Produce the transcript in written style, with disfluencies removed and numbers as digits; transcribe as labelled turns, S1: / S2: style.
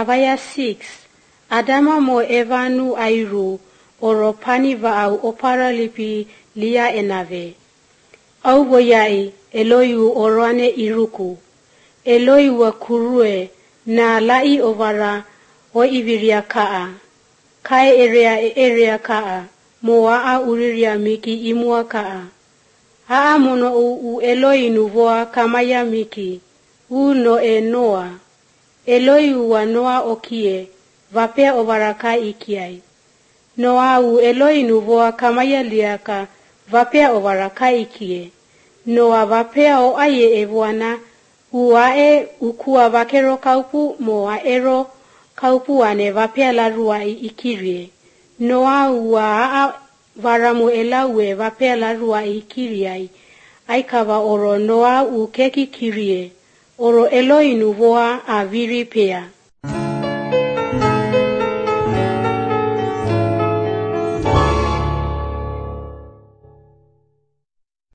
S1: Avaya 6. Adama mo evanu airu oro pani va au opara lipi lia enave. Au boyai Eloyu oroane iruku. Eloyu wa kurue na lai ovara o iviria kaa. Kai erea kaa. Moa uriria miki imua kaa. Haa mono u Eloi nuvoa kamaya miki. U no e noa. Eloi wa noa okie. Vapea ovaraka ikiai. Noa u Eloi nuvoa kamaya liaka. Vapea ovaraka ikie. Noa vapea o aye evuana. Uae ukua vakero kaupu moa ero kaupu ane vapea larua ikirie. Noa ua varamu elaue vapea larua ikiriai. Aikava oro noa u keki kirie. Oro Eloi nuvoa a viri pea.